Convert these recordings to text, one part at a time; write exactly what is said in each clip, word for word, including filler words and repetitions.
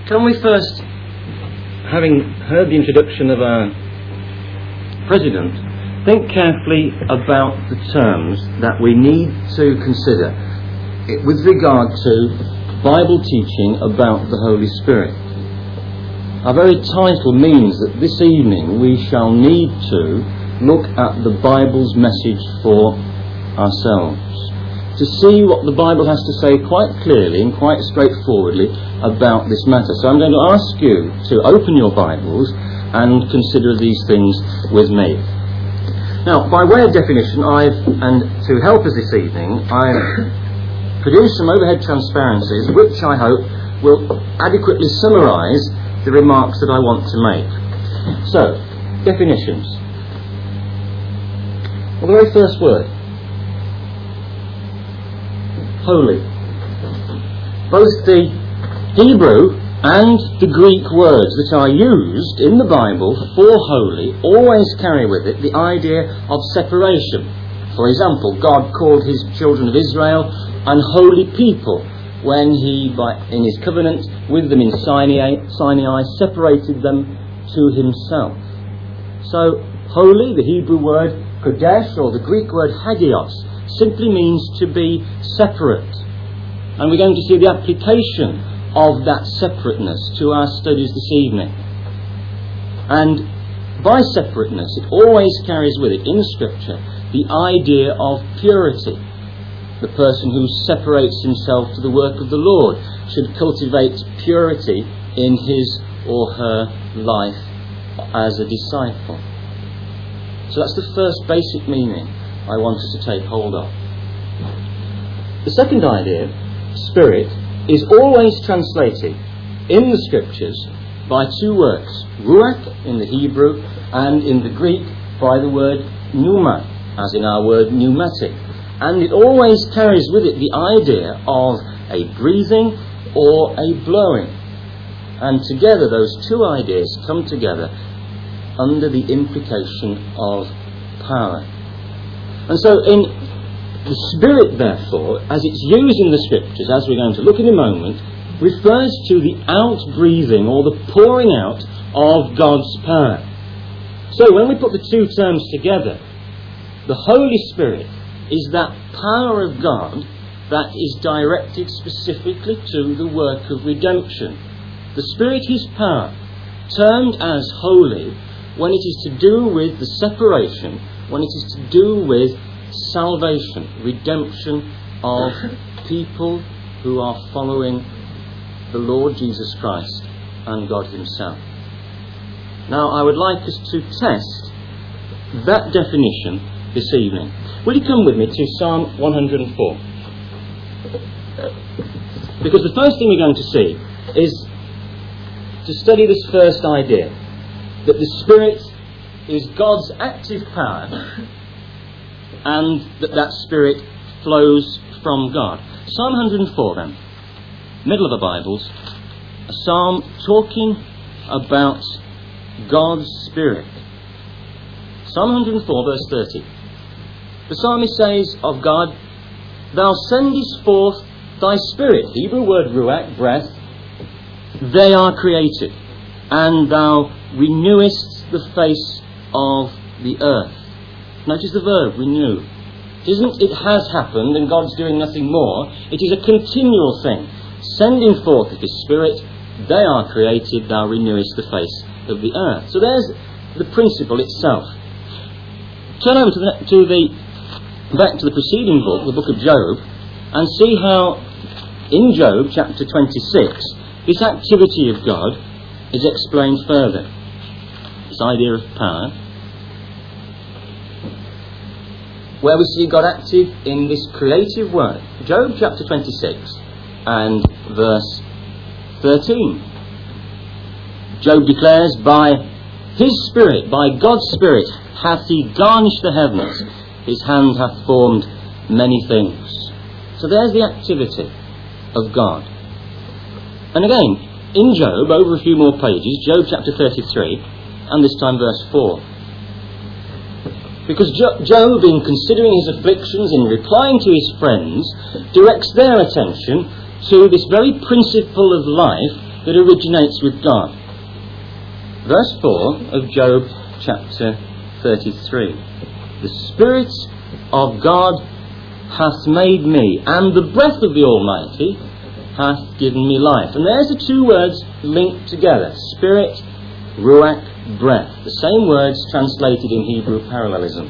Can we first, having heard the introduction of our President, think carefully about the terms that we need to consider with regard to Bible teaching about the Holy Spirit. Our very title means that this evening we shall need to look at the Bible's message for ourselves, to see what the Bible has to say quite clearly and quite straightforwardly about this matter. So I'm going to ask you to open your Bibles and consider these things with me. Now, by way of definition, I've, and to help us this evening, I've produced some overhead transparencies which I hope will adequately summarise the remarks that I want to make. So, definitions. Well, the very first word. Holy. Both the Hebrew and the Greek words that are used in the Bible for holy always carry with it the idea of separation. For example, God called his children of Israel an holy people when he, by, in his covenant with them in Sinai, Sinai, separated them to himself. So, holy, the Hebrew word kodesh, or the Greek word hagios, simply means to be separate. And we're going to see the application of that separateness to our studies this evening. And by separateness, it always carries with it, in Scripture, the idea of purity. The person who separates himself to the work of the Lord should cultivate purity in his or her life as a disciple. So that's the first basic meaning I want us to take hold of. The second idea, spirit, is always translated in the Scriptures by two words, ruach in the Hebrew and in the Greek by the word pneuma, as in our word pneumatic. And it always carries with it the idea of a breathing or a blowing. And together those two ideas come together under the implication of power. And so in the Spirit, therefore, as it's used in the Scriptures, as we're going to look in a moment, refers to the out-breathing or the pouring out of God's power. So when we put the two terms together, the Holy Spirit is that power of God that is directed specifically to the work of redemption. The Spirit is power, termed as holy when it is to do with the separation, when it is to do with salvation, redemption of people who are following the Lord Jesus Christ and God himself. Now, I would like us to test that definition this evening. Will you come with me to Psalm one hundred four? Because the first thing we're going to see is to study this first idea, that the Spirit is God's active power and that that Spirit flows from God. Psalm one hundred four then, middle of the Bibles, a psalm talking about God's Spirit. Psalm one hundred four verse thirty. The psalmist says of God, "Thou sendest forth thy Spirit," Hebrew word ruach, breath, "they are created, and thou renewest the face of the earth." Notice the verb, renew. It isn't it has happened and God's doing nothing more. It is a continual thing. Sending forth of his Spirit, they are created, thou renewest the face of the earth. So there's the principle itself. Turn over to the, to the back to the preceding book, the book of Job, and see how in Job chapter twenty-six this activity of God is explained further. This idea of power, where we see God active in this creative work. Job chapter twenty-six and verse thirteen. Job declares, "By his Spirit, by God's Spirit, hath he garnished the heavens. His hand hath formed many things." So there's the activity of God. And again, in Job, over a few more pages, Job chapter thirty-three, and this time verse four. Because Job, in considering his afflictions, in replying to his friends, directs their attention to this very principle of life that originates with God. Verse four of Job chapter thirty-three. The Spirit of God hath made me, and the breath of the Almighty hath given me life. And there's the two words linked together. Spirit, ruach, breath. The same words translated in Hebrew parallelism.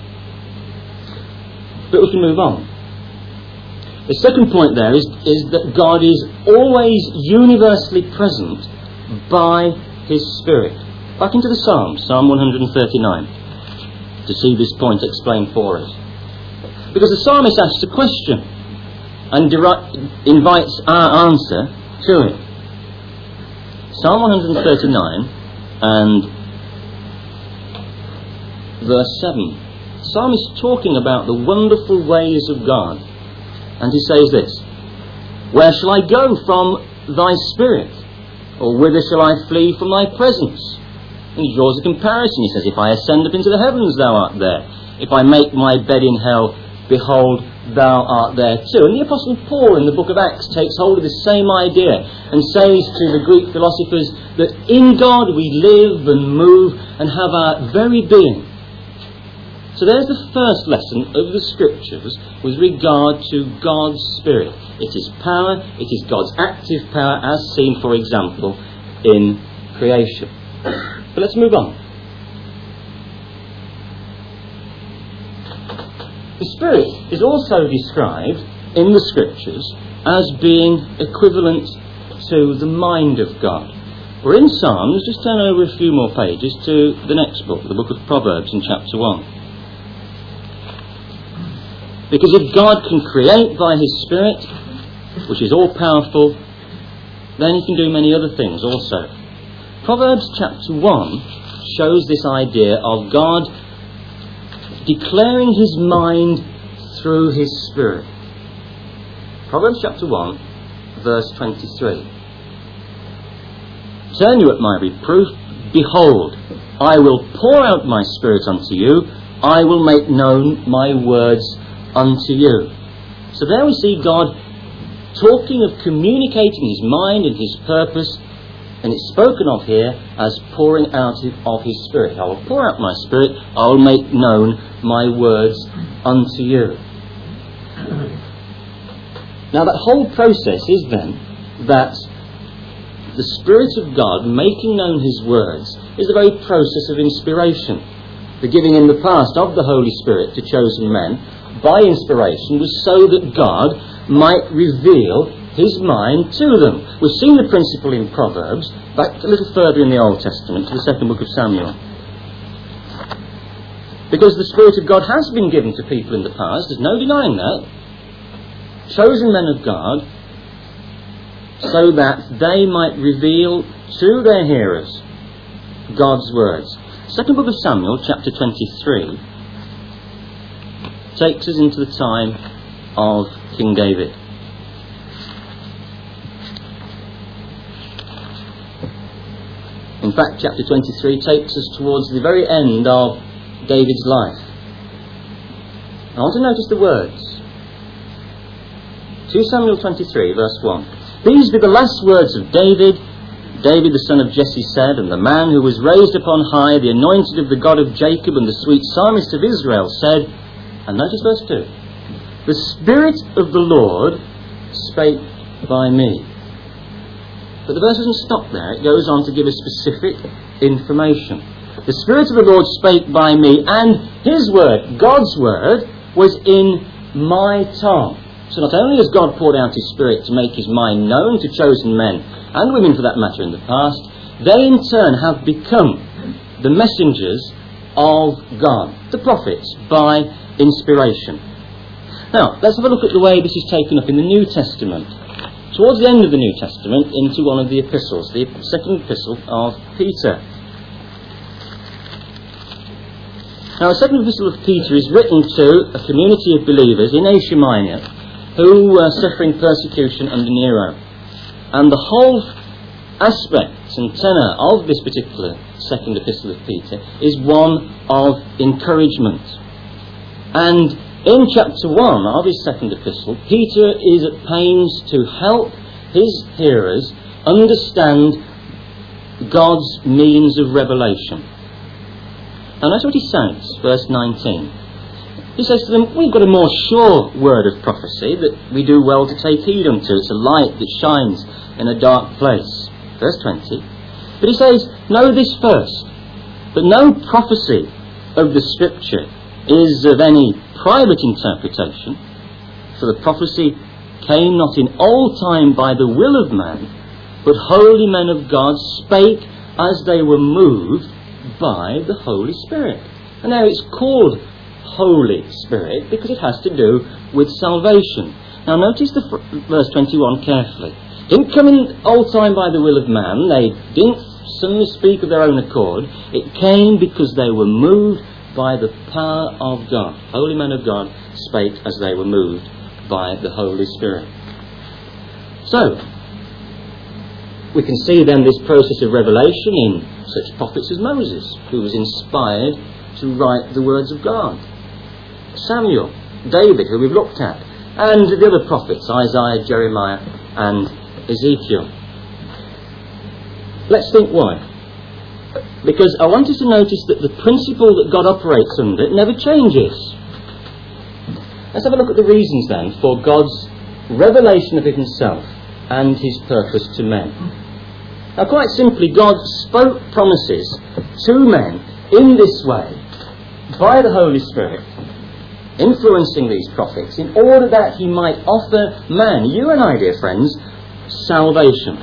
But we can move on. The second point there is, is that God is always universally present by His Spirit. Back into the Psalms, Psalm one thirty-nine, to see this point explained for us. Because the psalmist asks a question and deri- invites our answer to it. Psalm one thirty-nine and verse seven. The psalmist is talking about the wonderful ways of God. And he says this: Where shall I go from thy spirit? Or whither shall I flee from thy presence? And he draws a comparison. He says, If I ascend up into the heavens, thou art there. If I make my bed in hell, behold, thou art there too. And the Apostle Paul in the book of Acts takes hold of the same idea and says to the Greek philosophers that in God we live and move and have our very being. So there's the first lesson of the Scriptures with regard to God's Spirit. It is power, it is God's active power as seen, for example, in creation. But let's move on. The Spirit is also described in the Scriptures as being equivalent to the mind of God. We're in Psalms. Just turn over a few more pages to the next book, the book of Proverbs in chapter one. Because if God can create by His Spirit, which is all-powerful, then He can do many other things also. Proverbs chapter one shows this idea of God declaring His mind through His Spirit. Proverbs chapter one, verse twenty-three. Turn you at my reproof. Behold, I will pour out my Spirit unto you. I will make known my words unto you. So there we see God talking of communicating His mind and His purpose, and it's spoken of here as pouring out of His Spirit. I will pour out my Spirit, I will make known my words unto you. Now that whole process is then that the Spirit of God making known His words is the very process of inspiration. The giving in the past of the Holy Spirit to chosen men by inspiration was so that God might reveal His mind to them. We've seen the principle in Proverbs, back a little further in the Old Testament, to the second book of Samuel. Because the Spirit of God has been given to people in the past, there's no denying that. Chosen men of God, so that they might reveal to their hearers God's words. Second book of Samuel, chapter twenty-three, takes us into the time of King David. In fact, chapter twenty-three takes us towards the very end of David's life. I want to notice the words. Second Samuel twenty-three, verse one. These be the last words of David. David the son of Jesse said, and the man who was raised upon high, the anointed of the God of Jacob and the sweet psalmist of Israel said, and notice verse two, the Spirit of the Lord spake by me. But the verse doesn't stop there. It goes on to give us specific information. The Spirit of the Lord spake by me, and His word, God's word, was in my tongue. So not only has God poured out His Spirit to make His mind known to chosen men, and women for that matter in the past, they in turn have become the messengers of God, the prophets, by inspiration. Now, let's have a look at the way this is taken up in the New Testament. Towards the end of the New Testament, into one of the epistles, the second epistle of Peter. Now, the second epistle of Peter is written to a community of believers in Asia Minor who were suffering persecution under Nero. And the whole aspect and tenor of this particular second epistle of Peter is one of encouragement. And in chapter one of his second epistle, Peter is at pains to help his hearers understand God's means of revelation. And that's what he says, verse nineteen. He says to them, we've got a more sure word of prophecy that we do well to take heed unto. It's a light that shines in a dark place. Verse twenty. But he says, know this first, that no prophecy of the Scripture is of any private interpretation, for the prophecy came not in old time by the will of man, but holy men of God spake as they were moved by the Holy Spirit. And now it's called Holy Spirit because it has to do with salvation. Now notice the fr- verse twenty-one carefully. Didn't come in old time by the will of man. They didn't suddenly speak of their own accord. It came because they were moved by the power of God. Holy men of God spake as they were moved by the Holy Spirit. So, we can see then this process of revelation in such prophets as Moses, who was inspired to write the words of God. Samuel, David, who we've looked at, and the other prophets, Isaiah, Jeremiah, and Ezekiel. Let's think why. Because I want us to notice that the principle that God operates under never changes. Let's have a look at the reasons then for God's revelation of himself and his purpose to men. Now, quite simply, God spoke promises to men in this way by the Holy Spirit, influencing these prophets in order that he might offer man, you and I, dear friends, salvation.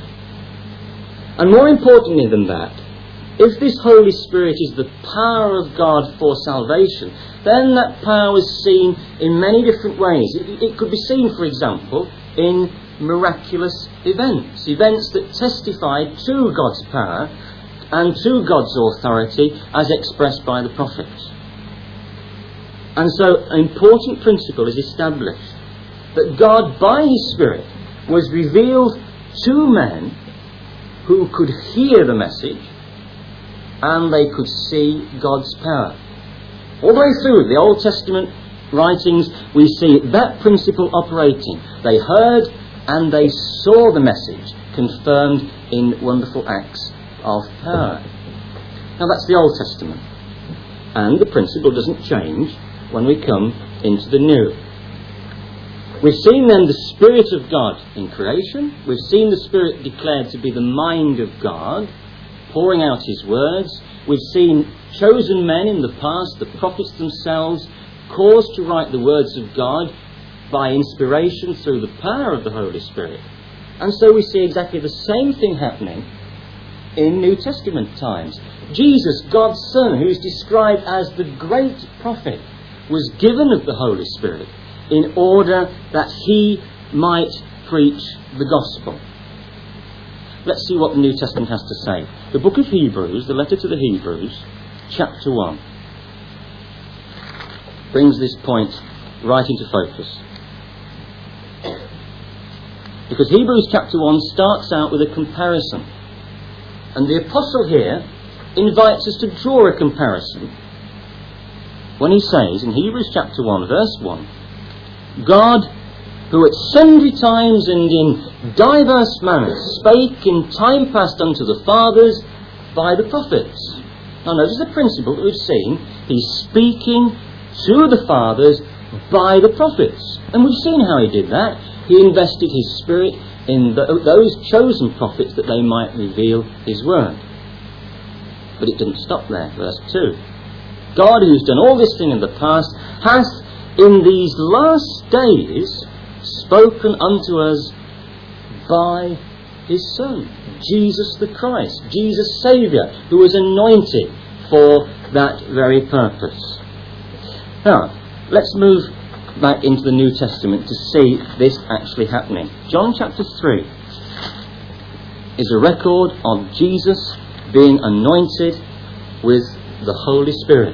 And more importantly than that, if this Holy Spirit is the power of God for salvation, then that power is seen in many different ways. It, it could be seen, for example, in miraculous events, events that testify to God's power and to God's authority as expressed by the prophets. And so an important principle is established, that God, by his Spirit, was revealed to men who could hear the message and they could see God's power. All the way through the Old Testament writings, we see that principle operating. They heard and they saw the message confirmed in wonderful acts of power. Now that's the Old Testament. And the principle doesn't change when we come into the New. We've seen then the Spirit of God in creation. We've seen the Spirit declared to be the mind of God, pouring out his words. We've seen chosen men in the past, the prophets themselves, caused to write the words of God by inspiration through the power of the Holy Spirit. And so we see exactly the same thing happening in New Testament times. Jesus, God's Son, who is described as the great prophet, was given of the Holy Spirit in order that he might preach the gospel. Let's see what the New Testament has to say. The book of Hebrews, the letter to the Hebrews, chapter one, brings this point right into focus. Because Hebrews chapter one starts out with a comparison. And the apostle here invites us to draw a comparison when he says in Hebrews chapter one, verse one, God, who at sundry times and in diverse manners spake in time past unto the fathers by the prophets. Now notice the principle that we've seen. He's speaking to the fathers by the prophets. And we've seen how he did that. He invested his Spirit in the, those chosen prophets that they might reveal his word. But it didn't stop there. Verse two. God, who's done all this thing in the past, hath in these last days spoken unto us by his Son, Jesus the Christ, Jesus Saviour, who was anointed for that very purpose. Now, let's move back into the New Testament to see this actually happening. John chapter three is a record of Jesus being anointed with the Holy Spirit.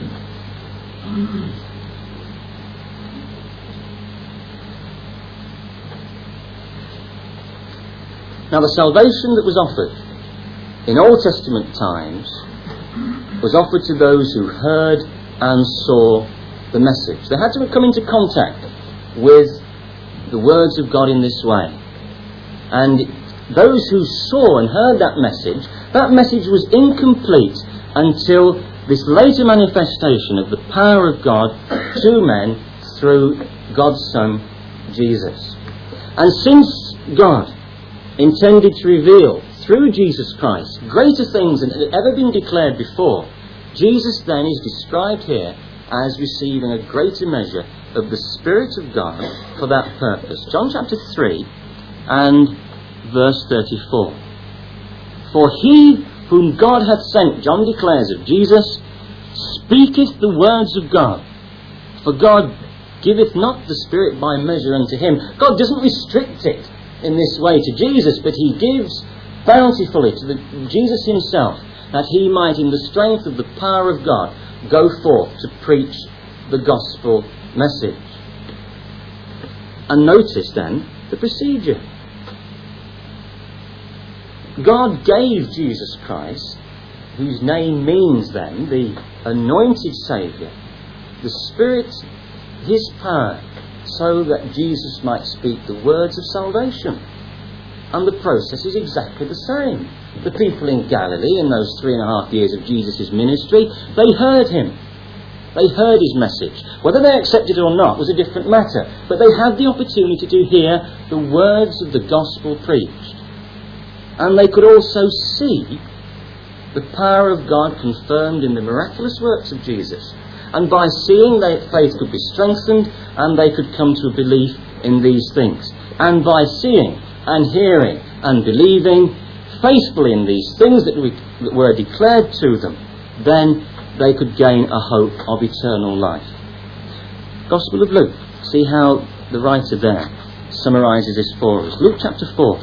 Now, the salvation that was offered in Old Testament times was offered to those who heard and saw the message. They had to come into contact with the words of God in this way. And those who saw and heard that message, that message was incomplete until this later manifestation of the power of God to men through God's Son, Jesus. And since God intended to reveal through Jesus Christ greater things than had ever been declared before, Jesus then is described here as receiving a greater measure of the Spirit of God for that purpose. John chapter three and verse thirty-four. For he whom God hath sent, John declares of Jesus, speaketh the words of God. For God giveth not the Spirit by measure unto him. God doesn't restrict it in this way to Jesus, but he gives bountifully to the, Jesus himself, that he might, in the strength of the power of God, go forth to preach the gospel message. And notice then the procedure. God gave Jesus Christ, whose name means then the anointed Saviour, the Spirit, his power, so that Jesus might speak the words of salvation. And the process is exactly the same. The people in Galilee, in those three and a half years of Jesus' ministry, they heard him. They heard his message. Whether they accepted it or not was a different matter. But they had the opportunity to hear the words of the gospel preached. And they could also see the power of God confirmed in the miraculous works of Jesus. And by seeing, their faith could be strengthened, and they could come to a belief in these things. And by seeing and hearing and believing faithfully in these things that, we, that were declared to them, then they could gain a hope of eternal life. Gospel of Luke. See how the writer there summarises this for us. Luke chapter four.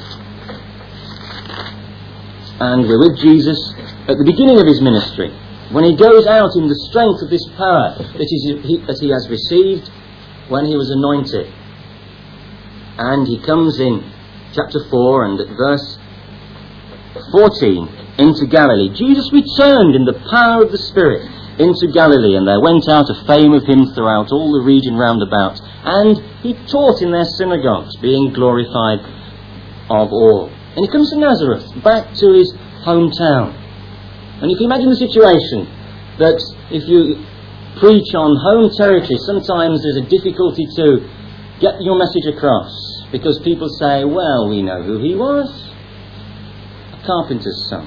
And we're with Jesus at the beginning of his ministry, when he goes out in the strength of this power that, he, that he has received when he was anointed. And he comes in chapter four and at verse fourteen into Galilee. Jesus returned in the power of the Spirit into Galilee, and there went out a fame of him throughout all the region round about, and he taught in their synagogues, being glorified of all. And he comes to Nazareth, back to his hometown. And you can imagine the situation that if you preach on home territory, sometimes there's a difficulty to get your message across, because people say, well, we know who he was, a carpenter's son.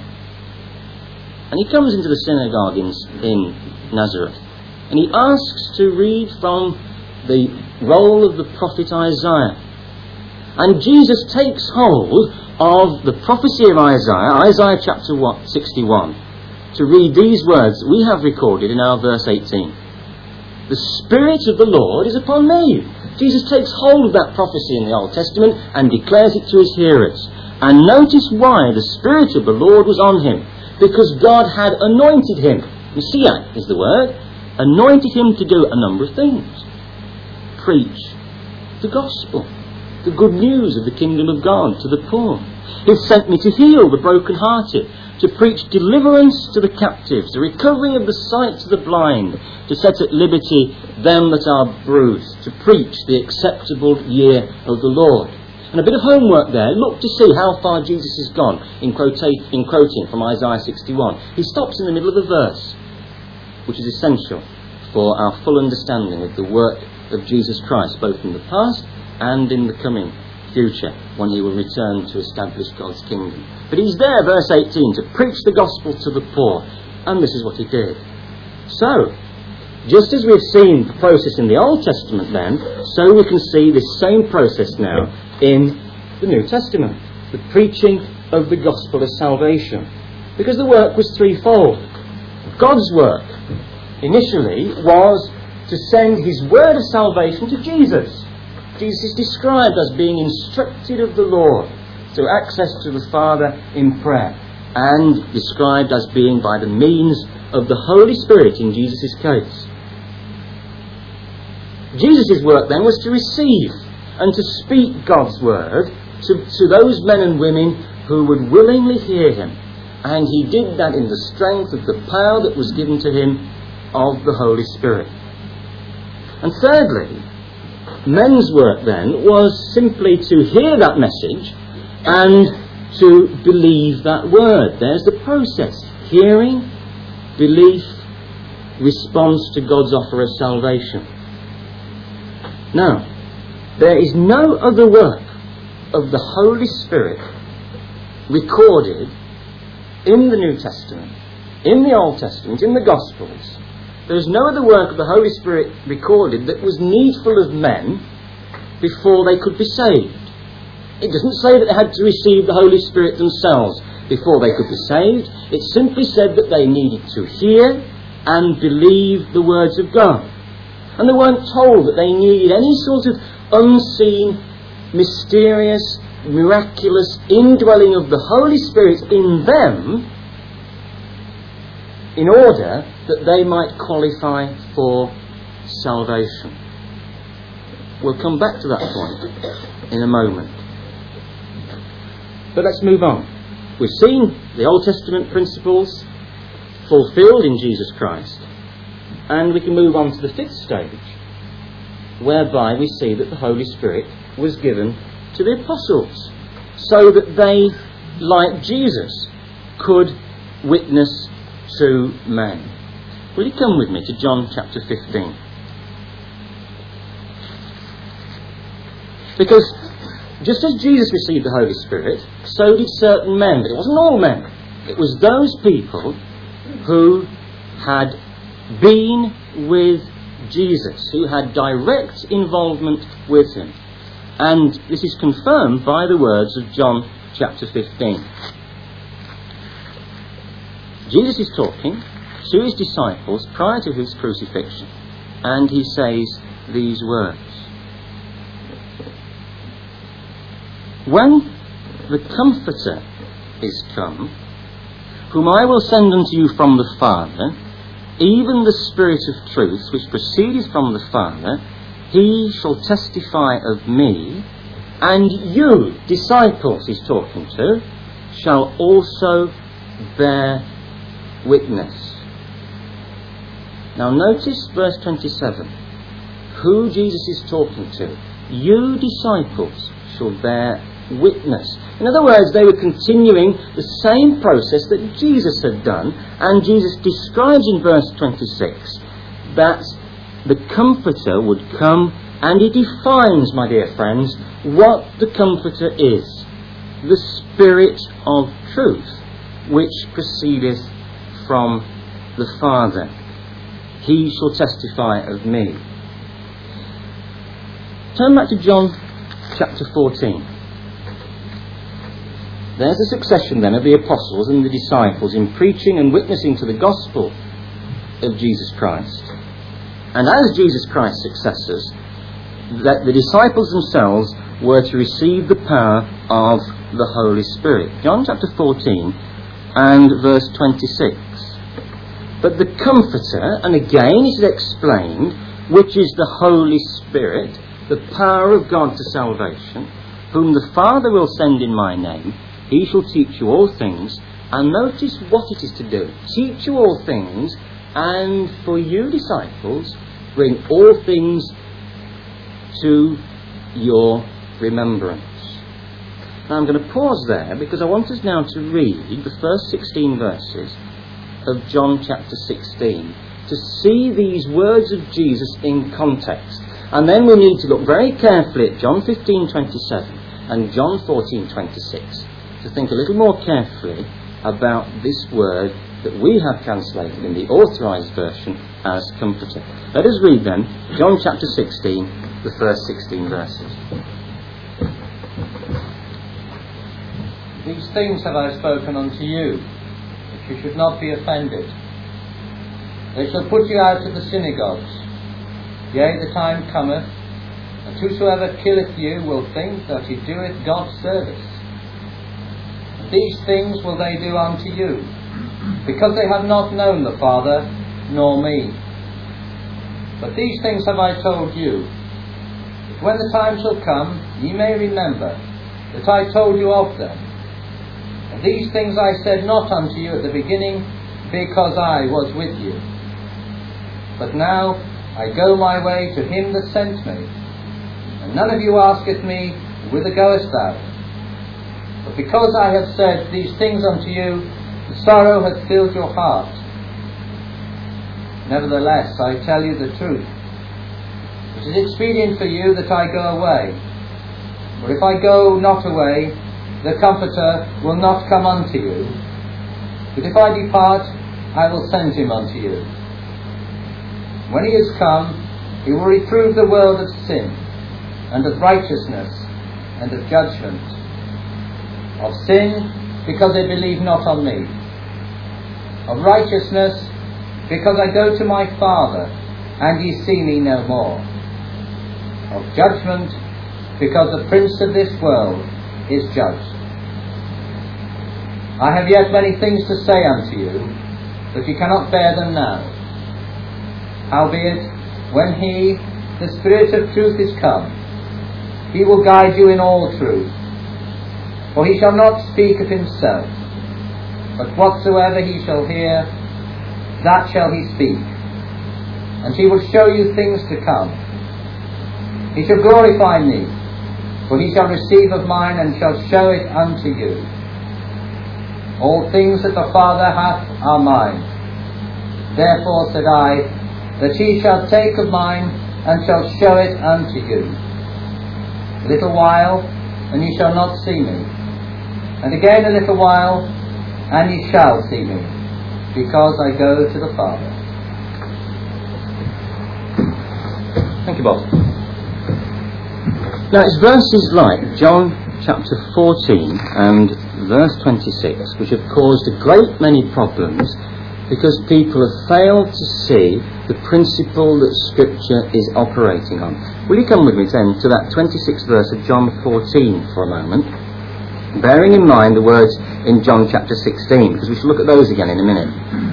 And he comes into the synagogue in, in Nazareth, and he asks to read from the roll of the prophet Isaiah. And Jesus takes hold of the prophecy of Isaiah, Isaiah chapter sixty-one, to read these words we have recorded in our verse eighteen. The Spirit of the Lord is upon me. Jesus takes hold of that prophecy in the Old Testament and declares it to his hearers. And notice why the Spirit of the Lord was on him. Because God had anointed him. Messiah is the word. Anointed him to do a number of things. Preach the gospel, the good news of the kingdom of God to the poor. He sent me to heal the brokenhearted, to preach deliverance to the captives, the recovery of the sight to the blind, to set at liberty them that are bruised, to preach the acceptable year of the Lord. And a bit of homework there. Look to see how far Jesus has gone in, quotate, in quoting from Isaiah sixty-one. He stops in the middle of the verse, which is essential for our full understanding of the work of Jesus Christ, both in the past and in the coming future, when he will return to establish God's kingdom. But he's there, verse eighteen, to preach the gospel to the poor. And this is what he did. So, just as we've seen the process in the Old Testament then, so we can see this same process now in the New Testament. The preaching of the gospel of salvation. Because the work was threefold. God's work, initially, was to send his word of salvation to Jesus. Jesus is described as being instructed of the Lord through access to the Father in prayer, and described as being by the means of the Holy Spirit in Jesus' case. Jesus' work then was to receive and to speak God's word to, to those men and women who would willingly hear him. And he did that in the strength of the power that was given to him of the Holy Spirit. And thirdly, men's work then was simply to hear that message and to believe that word. There's the process. Hearing, belief, response to God's offer of salvation. Now, there is no other work of the Holy Spirit recorded in the New Testament, in the Old Testament, in the Gospels. There is no other work of the Holy Spirit recorded that was needful of men before they could be saved. It doesn't say that they had to receive the Holy Spirit themselves before they could be saved. It simply said that they needed to hear and believe the words of God. And they weren't told that they needed any sort of unseen, mysterious, miraculous indwelling of the Holy Spirit in them in order that they might qualify for salvation. We'll come back to that point in a moment. But let's move on. We've seen the Old Testament principles fulfilled in Jesus Christ. And we can move on to the fifth stage, whereby we see that the Holy Spirit was given to the apostles, so that they, like Jesus, could witness to men. Will you come with me to John chapter fifteen? Because just as Jesus received the Holy Spirit, so did certain men, but it wasn't all men. It was those people who had been with Jesus, who had direct involvement with him. And this is confirmed by the words of John chapter fifteen. Jesus is talking to his disciples prior to his crucifixion, and he says these words. When the Comforter is come, whom I will send unto you from the Father, even the Spirit of truth, which proceedeth from the Father, he shall testify of me, and you, disciples he's talking to, shall also bear witness. Now notice verse twenty-seven. Who Jesus is talking to. You, disciples, shall bear witness. In other words, they were continuing the same process that Jesus had done, and Jesus describes in verse twenty-six that the Comforter would come, and he defines, my dear friends, what the Comforter is. The Spirit of truth, which proceedeth from the Father. He shall testify of me. Turn back to John chapter fourteen. There's a succession then of the apostles and the disciples in preaching and witnessing to the gospel of Jesus Christ. And as Jesus Christ's successors, that the disciples themselves were to receive the power of the Holy Spirit. John chapter fourteen and verse twenty-six. But the Comforter, and again it is explained, which is the Holy Spirit, the power of God to salvation, whom the Father will send in my name, he shall teach you all things. And notice what it is to do. Teach you all things, and for you, disciples, bring all things to your remembrance. Now I'm going to pause there, because I want us now to read the first sixteen verses of John chapter sixteen, to see these words of Jesus in context. And then we need to look very carefully at John fifteen twenty-seven and John fourteen twenty-six, to think a little more carefully about this word that we have translated in the authorised version as Comforter. Let us read then John chapter sixteen, the first sixteen verses. These things have I spoken unto you, that you should not be offended. They shall put you out of the synagogues. Yea, the time cometh, and whosoever killeth you will think that he doeth God's service. These things will they do unto you, because they have not known the Father, nor me. But these things have I told you, that when the time shall come, ye may remember that I told you of them. And these things I said not unto you at the beginning, because I was with you. But now I go my way to him that sent me, and none of you asketh me, whither goest thou? But But because I have said these things unto you, the sorrow hath filled your heart. Nevertheless, I tell you the truth. It is expedient for you that I go away. For if I go not away, the Comforter will not come unto you. But if I depart, I will send him unto you. When he is come, he will reprove the world of sin, and of righteousness, and of judgment. Of sin, because they believe not on me. Of righteousness, because I go to my Father, and ye see me no more. Of judgment, because the prince of this world is judged. I have yet many things to say unto you, but ye cannot bear them now. Howbeit, when he, the Spirit of truth, is come, he will guide you in all truth. For he shall not speak of himself, but whatsoever he shall hear, that shall he speak. And he will show you things to come. He shall glorify me, for he shall receive of mine, and shall show it unto you. All things that the Father hath are mine. Therefore said I, that ye shall take of mine, and shall show it unto you. A little while, and ye shall not see me. And again a little while, and ye shall see me, because I go to the Father. Thank you, Bob. Now it's verses like John chapter fourteen and verse twenty-six which have caused a great many problems, because people have failed to see the principle that Scripture is operating on. Will you come with me then to that twenty-sixth verse of John fourteen for a moment, bearing in mind the words in John chapter sixteen, because we shall look at those again in a minute.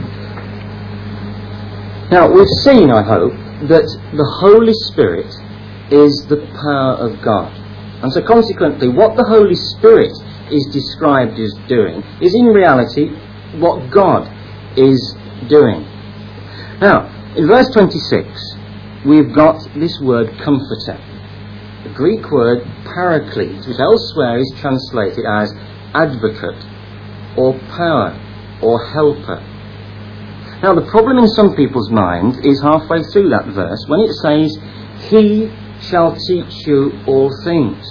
Now, we've seen, I hope, that the Holy Spirit is the power of God. And so consequently, what the Holy Spirit is described as doing is in reality what God is doing. Now, in verse twenty-six, we've got this word comforter. The Greek word paraclete, which elsewhere is translated as advocate, or power, or helper. Now, the problem in some people's minds is halfway through that verse when it says, he shall teach you all things.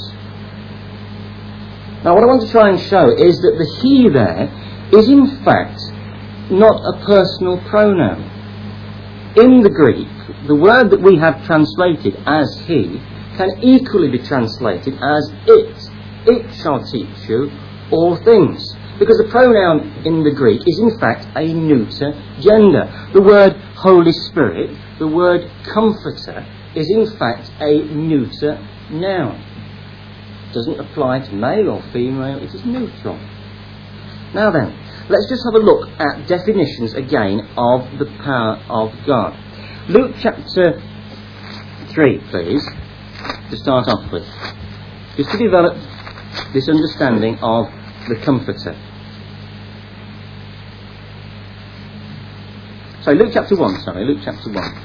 Now, what I want to try and show is that the he there is in fact not a personal pronoun. In the Greek, the word that we have translated as he can equally be translated as it. It shall teach you all things. Because the pronoun in the Greek is in fact a neuter gender. The word Holy Spirit, the word comforter, is in fact a neuter noun. It doesn't apply to male or female, it is neutral. Now then, let's just have a look at definitions again of the power of God. Luke chapter three, please, to start off with. Just to develop this understanding of the comforter. So Luke chapter one, sorry, Luke chapter one.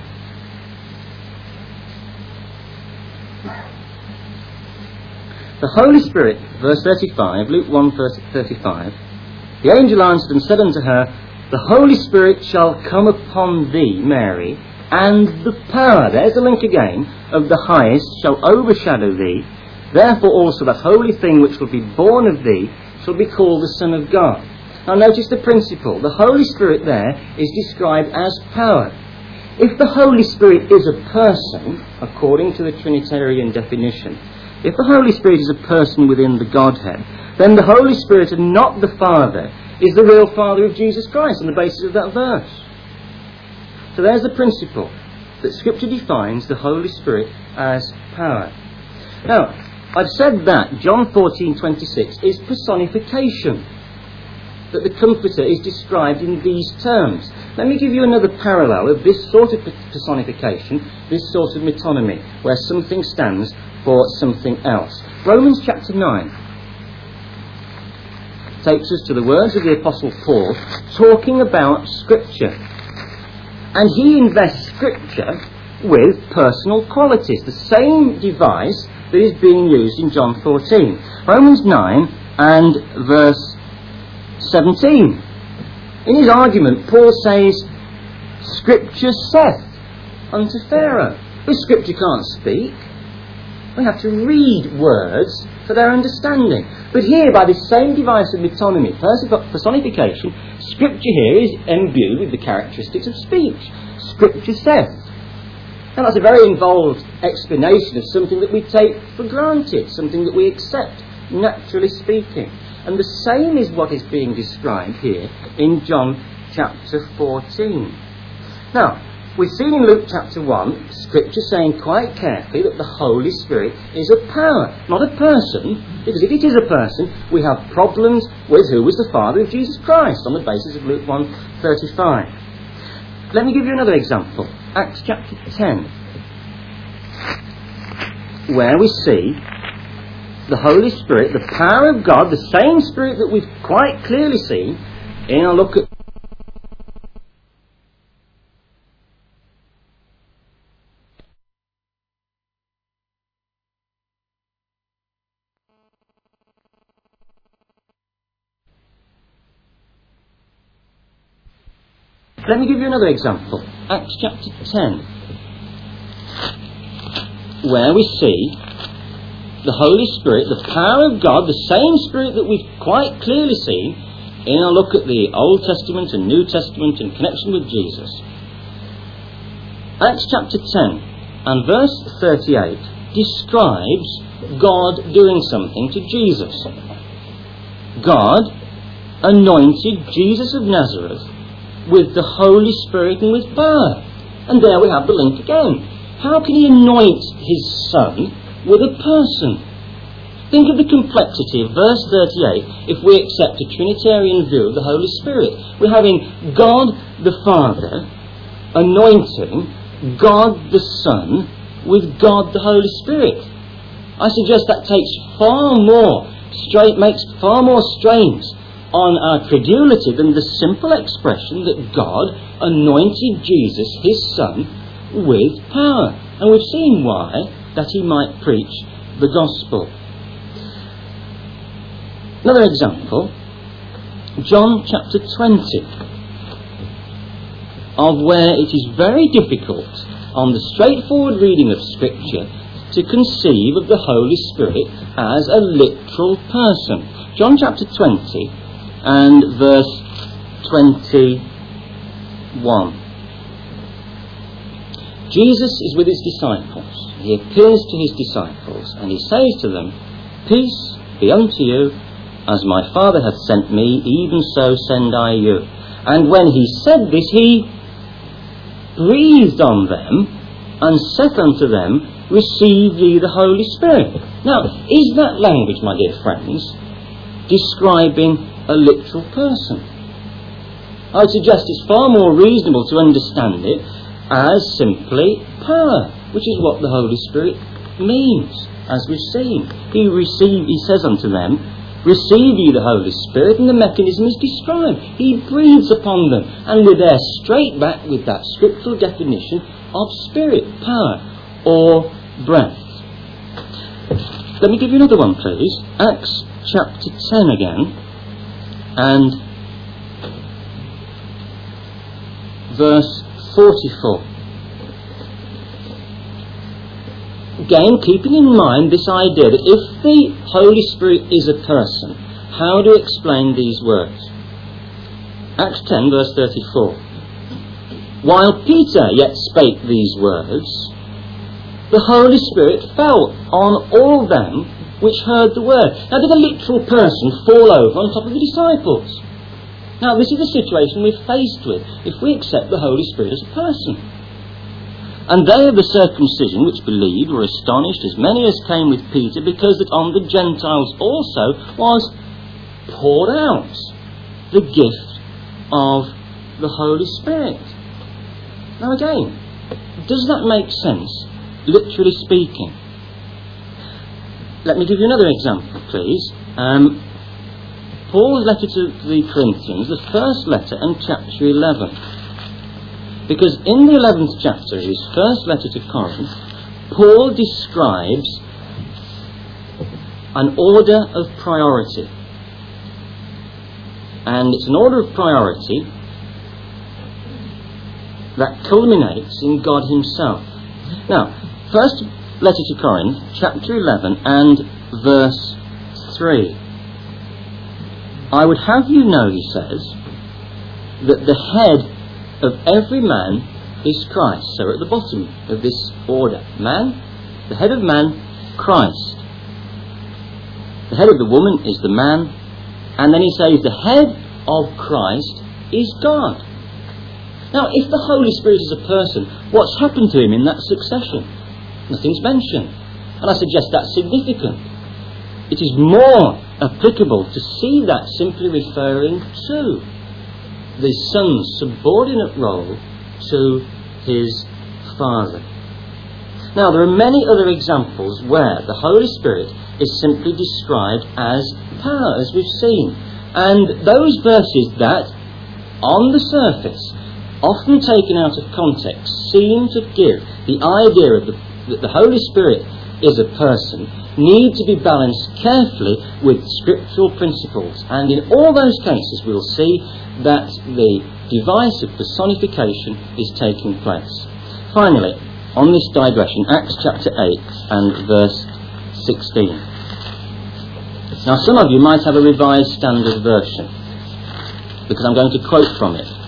The Holy Spirit, verse thirty-five, Luke one, verse thirty-five, the angel answered and said unto her, the Holy Spirit shall come upon thee, Mary, and the power, there's the link again, of the highest shall overshadow thee. Therefore also that holy thing which will be born of thee shall be called the Son of God. Now notice the principle. The Holy Spirit there is described as power. If the Holy Spirit is a person, according to the Trinitarian definition, if the Holy Spirit is a person within the Godhead, then the Holy Spirit and not the Father is the real Father of Jesus Christ on the basis of that verse. So there's the principle, that Scripture defines the Holy Spirit as power. Now, I've said that John fourteen twenty-six is personification, that the Comforter is described in these terms. Let me give you another parallel of this sort of personification, this sort of metonymy, where something stands for something else. Romans chapter nine takes us to the words of the Apostle Paul talking about Scripture. And he invests Scripture with personal qualities, the same device that is being used in John fourteen. Romans nine and verse seventeen. In his argument, Paul says, Scripture saith unto Pharaoh. But Scripture can't speak. We have to read words for their understanding. But here, by this same device of metonymy, personification, Scripture here is imbued with the characteristics of speech. Scripture saith. Now that's a very involved explanation of something that we take for granted, something that we accept, naturally speaking. And the same is what is being described here in John chapter fourteen. Now, we've seen in Luke chapter one, Scripture saying quite carefully that the Holy Spirit is a power, not a person, because if it is a person, we have problems with who was the Father of Jesus Christ on the basis of Luke one thirty-five. Let me give you another example. Acts chapter ten, where we see the Holy Spirit, the power of God, the same Spirit that we've quite clearly seen in our look at Let me give you another example. Acts chapter ten, where we see the Holy Spirit, the power of God, the same Spirit that we've quite clearly seen in our look at the Old Testament and New Testament in connection with Jesus. Acts chapter ten and verse thirty-eight describes God doing something to Jesus. God anointed Jesus of Nazareth with the Holy Spirit and with power. And there we have the link again. How can he anoint his Son with a person? Think of the complexity of verse thirty-eight if we accept a Trinitarian view of the Holy Spirit. We're having God the Father anointing God the Son with God the Holy Spirit. I suggest that takes far more straight, makes far more strains on our credulity than the simple expression that God anointed Jesus, his Son, with power. And we've seen why, that he might preach the gospel. Another example, John chapter twenty, of where it is very difficult on the straightforward reading of Scripture to conceive of the Holy Spirit as a literal person. John chapter twenty and verse twenty-one. Jesus is with his disciples. He appears to his disciples and he says to them, Peace be unto you, as my Father hath sent me, even so send I you. And when he said this, he breathed on them and saith unto them, Receive ye the Holy Spirit. Now, is that language, my dear friends, describing a literal person? I would suggest it's far more reasonable to understand it as simply power, which is what the Holy Spirit means, as we've seen. He received, he says unto them, Receive ye the Holy Spirit, and the mechanism is described. He breathes upon them, and we're there straight back with that scriptural definition of spirit, power, or breath. Let me give you another one, please. Acts chapter ten again, and verse forty-four. Again, keeping in mind this idea that if the Holy Spirit is a person, how do you explain these words? Acts ten, verse thirty-four. While Peter yet spake these words, the Holy Spirit fell on all them which heard the word. Now, did a literal person fall over on top of the disciples? Now, this is the situation we're faced with if we accept the Holy Spirit as a person. And they of the circumcision which believed were astonished, as many as came with Peter, because that on the Gentiles also was poured out the gift of the Holy Spirit. Now again, does that make sense, literally speaking? Let me give you another example, please. Um, Paul's letter to the Corinthians, the first letter and chapter eleven. Because in the eleventh chapter of his first letter to Corinth, Paul describes an order of priority. And it's an order of priority that culminates in God himself. Now, first letter to Corinth, chapter eleven and verse three. I would have you know, he says, that the head of every man is Christ. So at the bottom of this order, man, the head of man, Christ. The head of the woman is the man. And then he says the head of Christ is God. Now, if the Holy Spirit is a person, what's happened to him in that succession? Nothing's mentioned. And I suggest that's significant. It is more applicable to see that simply referring to the Son's subordinate role to his Father. Now, there are many other examples where the Holy Spirit is simply described as power, as we've seen. And those verses that, on the surface, often taken out of context, seem to give the idea of the, that the Holy Spirit is a person, need to be balanced carefully with scriptural principles. And in all those cases, we'll see that the device of personification is taking place. Finally, on this digression, Acts chapter eight and verse sixteen. Now, some of you might have a Revised Standard Version, because I'm going to quote from it.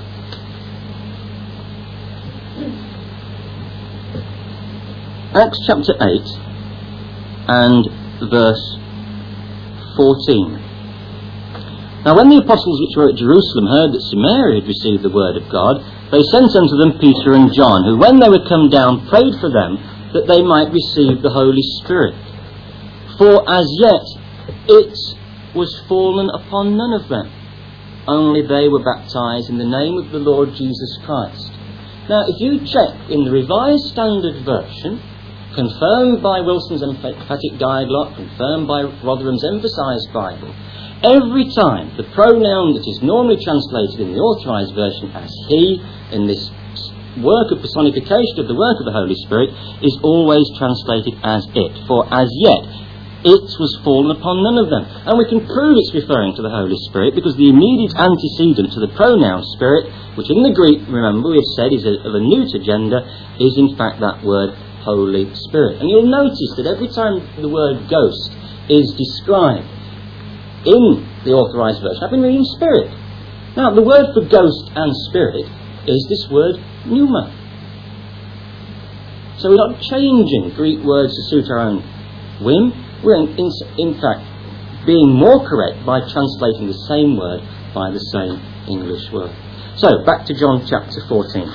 Acts chapter eight and verse fourteen. Now, when the apostles which were at Jerusalem heard that Samaria had received the word of God, they sent unto them Peter and John, who, when they were come down, prayed for them that they might receive the Holy Spirit. For as yet it was fallen upon none of them, only they were baptized in the name of the Lord Jesus Christ. Now, if you check in the Revised Standard Version, confirmed by Wilson's Emphatic Guide-Lock, confirmed by Rotherham's Emphasized Bible, every time the pronoun that is normally translated in the Authorized Version as he, in this work of personification of the work of the Holy Spirit, is always translated as it. For as yet it was fallen upon none of them. And we can prove it's referring to the Holy Spirit, because the immediate antecedent to the pronoun Spirit, which in the Greek, remember, we have said is a, of a neuter gender, is in fact that word Holy Spirit. And you'll notice that every time the word ghost is described in the Authorized Version, I've been reading spirit. Now, the word for ghost and spirit is this word pneuma. So we're not changing Greek words to suit our own whim. We're in, in, in fact being more correct by translating the same word by the same English word. So, back to John chapter fourteen.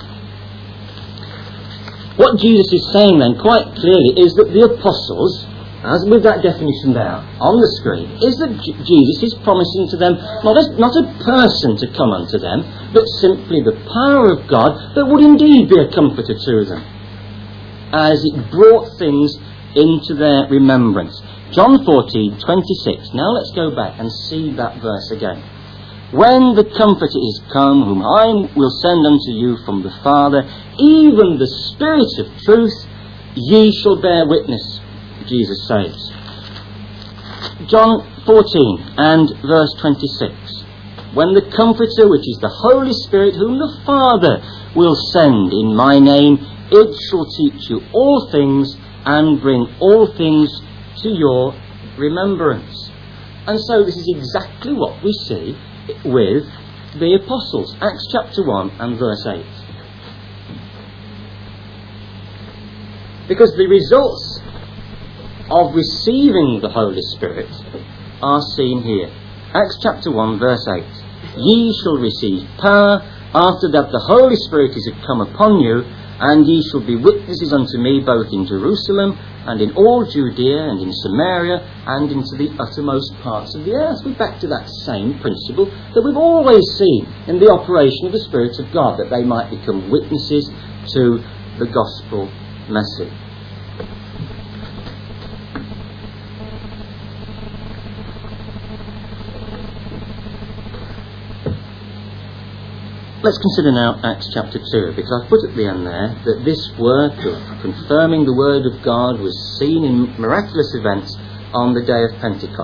What Jesus is saying then, quite clearly, is that the apostles, as with that definition there on the screen, is that J- Jesus is promising to them not a, not a person to come unto them, but simply the power of God that would indeed be a comforter to them, as it brought things into their remembrance. John fourteen twenty-six. Now let's go back and see that verse again. When the Comforter is come, whom I will send unto you from the Father, even the Spirit of truth, ye shall bear witness, Jesus says. John fourteen and verse twenty-six. When the Comforter, which is the Holy Spirit, whom the Father will send in my name, it shall teach you all things, and bring all things to your remembrance. And so this is exactly what we see with the apostles. Acts chapter one and verse eight. Because the results of receiving the Holy Spirit are seen here. Acts chapter one verse eight. Ye shall receive power after that the Holy Spirit is come upon you, and ye shall be witnesses unto me both in Jerusalem and in all Judea and in Samaria and into the uttermost parts of the earth. We're back to that same principle that we've always seen in the operation of the Spirit of God, that they might become witnesses to the gospel message. Let's consider now Acts chapter two, because I've put at the end there that this work of confirming the Word of God was seen in miraculous events on the day of Pentecost.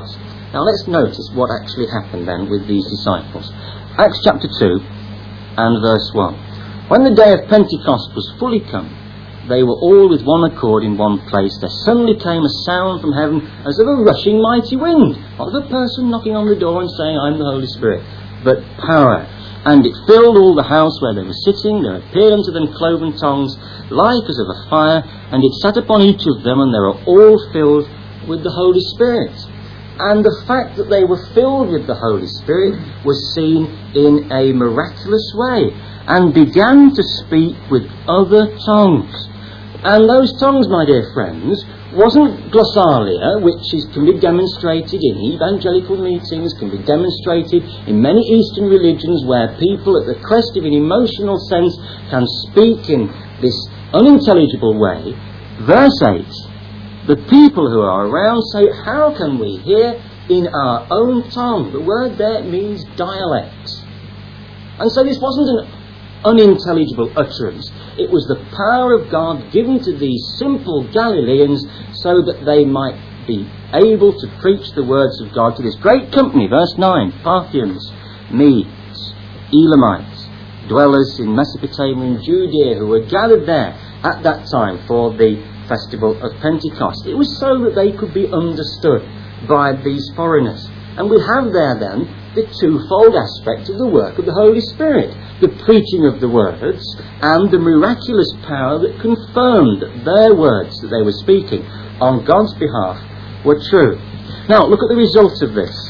Now let's notice what actually happened then with these disciples. Acts chapter two and verse one. When the day of Pentecost was fully come, they were all with one accord in one place. There suddenly came a sound from heaven as of a rushing mighty wind, not of a person knocking on the door and saying, "I'm the Holy Spirit," but power. And it filled all the house where they were sitting. There appeared unto them cloven tongues, like as of a fire, and it sat upon each of them, and they were all filled with the Holy Spirit. And the fact that they were filled with the Holy Spirit was seen in a miraculous way, and began to speak with other tongues. And those tongues, my dear friends, wasn't glossalia, which is, can be demonstrated in evangelical meetings, can be demonstrated in many Eastern religions where people at the crest of an emotional sense can speak in this unintelligible way. Verse eight, the people who are around say, "How can we hear in our own tongue?" The word there means dialects. And so this wasn't an unintelligible utterance. It was the power of God given to these simple Galileans so that they might be able to preach the words of God to this great company. Verse nine, Parthians, Medes, Elamites, dwellers in Mesopotamia and Judea, who were gathered there at that time for the festival of Pentecost. It was so that they could be understood by these foreigners. And we have there then the twofold aspect of the work of the Holy Spirit, the preaching of the words and the miraculous power that confirmed that their words that they were speaking on God's behalf were true. Now look at the result of this,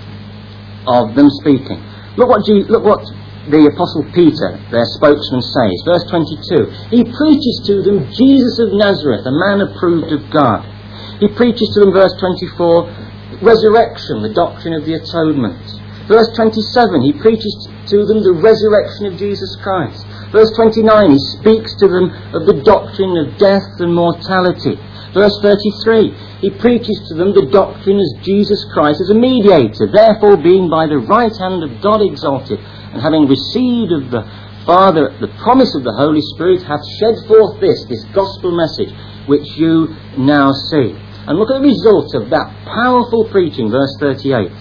of them speaking. Look what, G- look what the Apostle Peter, their spokesman, says. Verse twenty-two, he preaches to them Jesus of Nazareth, a man approved of God. He preaches to them, verse twenty-four, resurrection, the doctrine of the atonement. Verse twenty-seven, he preaches to them the resurrection of Jesus Christ. Verse twenty-nine, he speaks to them of the doctrine of death and mortality. Verse thirty-three, he preaches to them the doctrine of Jesus Christ as a mediator, therefore being by the right hand of God exalted, and having received of the Father the promise of the Holy Spirit, hath shed forth this, this gospel message, which you now see. And look at the result of that powerful preaching, verse thirty-eight.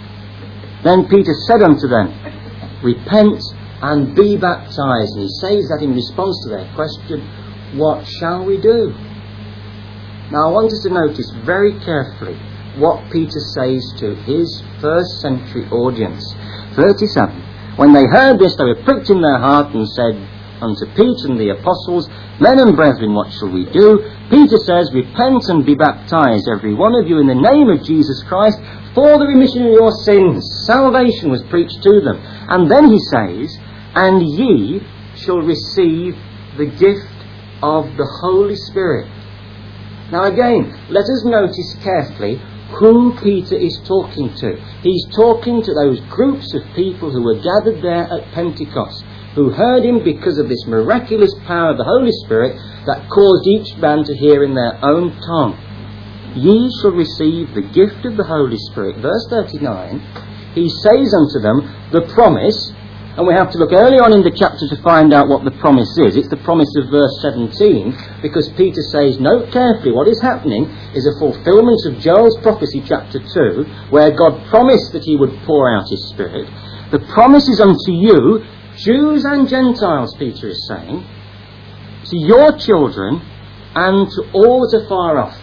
Then Peter said unto them, repent and be baptized. And he says that in response to their question, what shall we do? Now I want us to notice very carefully what Peter says to his first century audience. thirty-seven. When they heard this, they were pricked in their heart and said unto Peter and the apostles, men and brethren, what shall we do? Peter says, repent and be baptized, every one of you, in the name of Jesus Christ, for the remission of your sins. Salvation was preached to them. And then he says, and ye shall receive the gift of the Holy Spirit. Now again, let us notice carefully who Peter is talking to. He's talking to those groups of people who were gathered there at Pentecost, who heard him because of this miraculous power of the Holy Spirit that caused each man to hear in their own tongue. Ye shall receive the gift of the Holy Spirit. Verse thirty-nine, he says unto them, the promise, and we have to look early on in the chapter to find out what the promise is. It's the promise of verse seventeen, because Peter says, note carefully, what is happening is a fulfillment of Joel's prophecy, chapter two, where God promised that he would pour out his Spirit. The promise is unto you, Jews and Gentiles, Peter is saying, to your children and to all that are far off.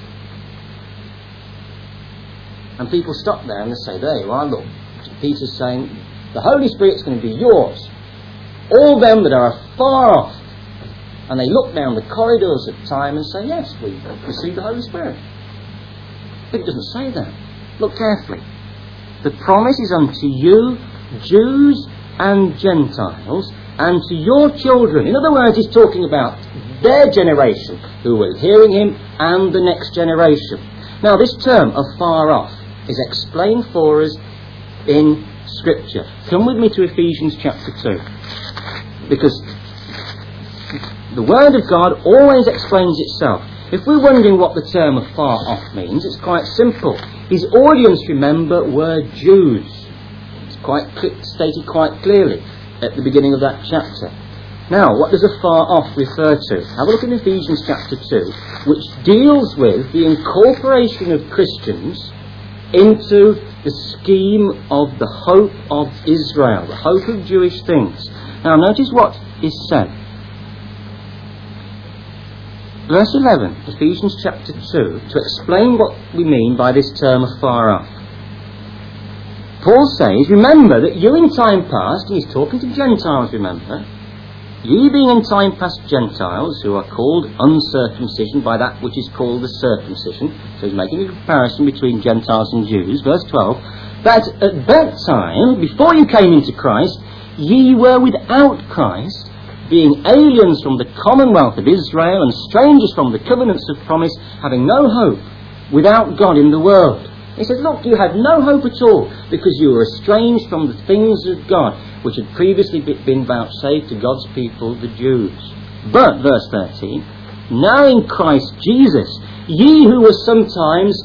And people stop there and they say, there you are, look, Peter's saying, the Holy Spirit's going to be yours. All them that are far off. And they look down the corridors of time and say, yes, we receive the Holy Spirit. But it doesn't say that. Look carefully. The promise is unto you, Jews and Gentiles, and to your children. In other words, he's talking about their generation who were hearing him and the next generation. Now, this term of far off is explained for us in Scripture. Come with me to Ephesians chapter two. Because the Word of God always explains itself. If we're wondering what the term of far off means, it's quite simple. His audience, remember, were Jews. It's quite cl- stated quite clearly at the beginning of that chapter. Now, what does a far off refer to? Have a look in Ephesians chapter two, which deals with the incorporation of Christians into the scheme of the hope of Israel, the hope of Jewish things. Now notice what is said. Verse eleven, Ephesians chapter two, to explain what we mean by this term afar off. Paul says, remember that you in time past, and he's talking to Gentiles, remember, ye being in time past Gentiles, who are called uncircumcision by that which is called the circumcision. So he's making a comparison between Gentiles and Jews. Verse twelve, that at that time, before you came into Christ, ye were without Christ, being aliens from the commonwealth of Israel and strangers from the covenants of promise, having no hope, without God in the world. He says, look, you had no hope at all, because you were estranged from the things of God, which had previously been vouchsafed to God's people, the Jews. But, verse thirteen, now in Christ Jesus, ye who were sometimes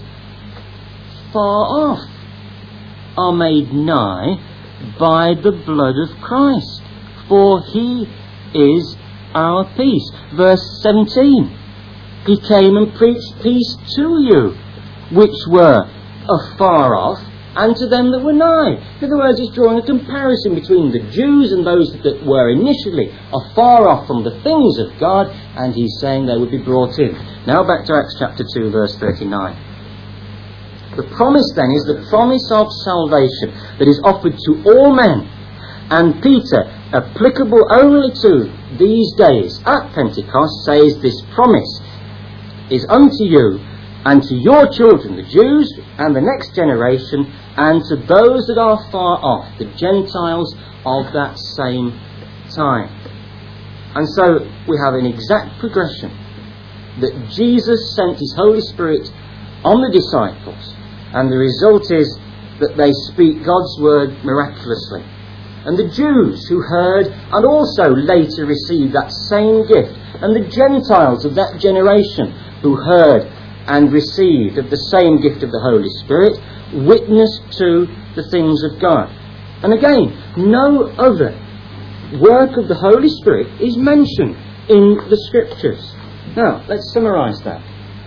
far off, are made nigh by the blood of Christ, for he is our peace. Verse seventeen, he came and preached peace to you, which were afar off, and to them that were nigh. In other words, it's drawing a comparison between the Jews and those that were initially afar off from the things of God, and he's saying they would be brought in. Now back to Acts chapter two, verse thirty-nine. The promise then is the promise of salvation that is offered to all men, and Peter, applicable only to these days at Pentecost, says this promise is unto you and to your children, the Jews, and the next generation, and to those that are far off, the Gentiles of that same time. And so we have an exact progression that Jesus sent his Holy Spirit on the disciples, and the result is that they speak God's word miraculously. And the Jews who heard and also later received that same gift, and the Gentiles of that generation who heard and received of the same gift of the Holy Spirit, witnessed to the things of God. And again, no other work of the Holy Spirit is mentioned in the Scriptures. Now, let's summarise that.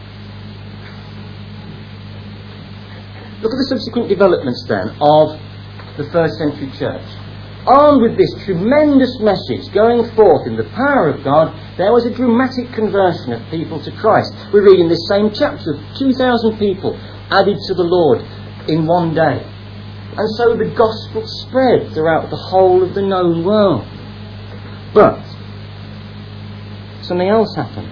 Look at the subsequent developments then of the first century church. Armed with this tremendous message going forth in the power of God, there was a dramatic conversion of people to Christ. We read in this same chapter of two thousand people added to the Lord in one day. And so the gospel spread throughout the whole of the known world. But something else happened.